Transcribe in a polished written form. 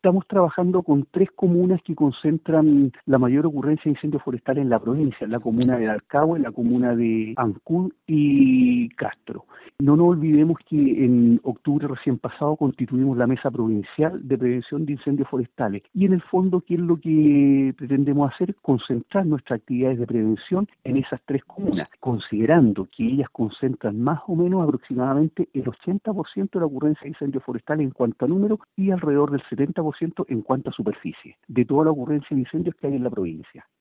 Estamos trabajando con 3 comunas que concentran la mayor ocurrencia de incendios forestales en la provincia, la comuna de Arcahue, la comuna de Ancud y Castro. No nos olvidemos que en octubre recién pasado constituimos la Mesa Provincial de Prevención de Incendios Forestales y en el fondo, ¿qué es lo que pretendemos hacer? Concentrar nuestras actividades de prevención en esas 3 comunas, considerando que ellas concentran más o menos aproximadamente el 80% de la ocurrencia de incendios forestales en cuanto a número y alrededor del 70% en cuanto a superficie, de toda la ocurrencia de incendios que hay en la provincia.